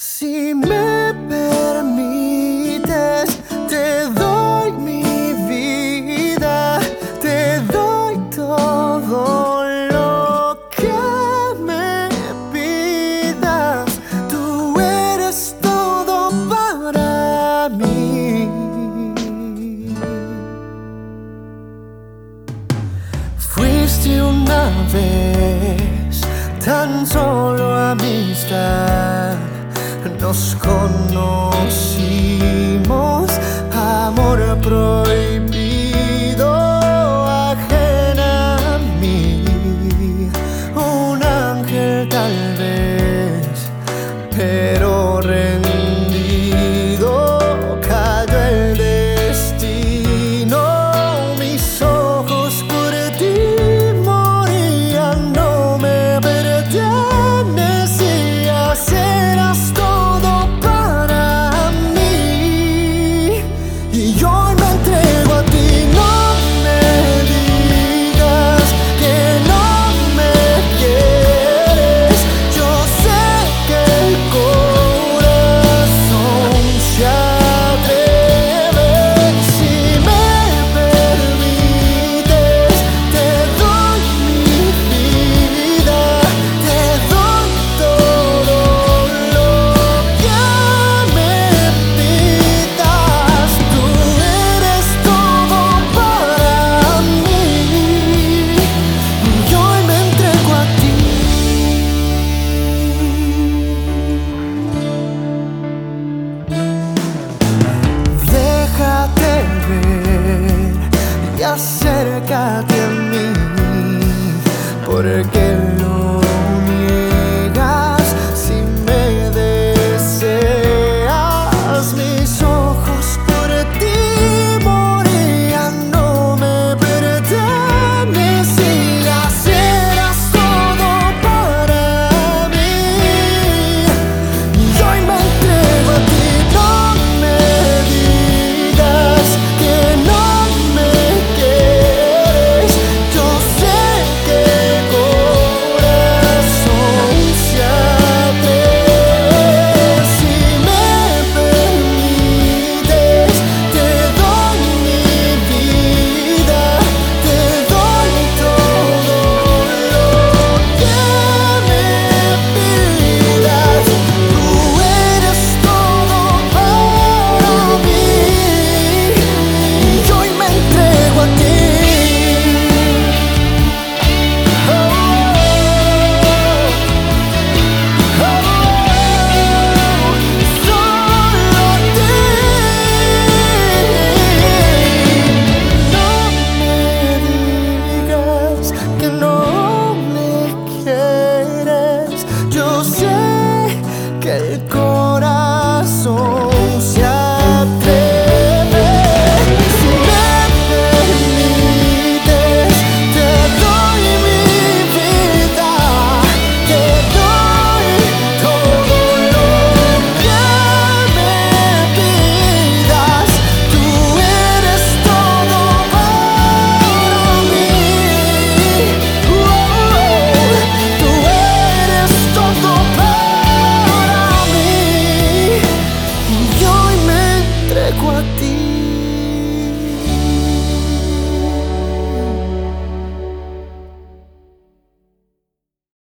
Si me permites, te doy mi vida, te doy todo lo que me pidas. Tú eres todo para mí. Fuiste una vez tan solo amistad. Nos conocimos, amor prohibido, ajena a mí. Un ángel tal vez, pero rendido cayó el destino. Mis ojos por ti morían, no me pertenecías, eras acércate.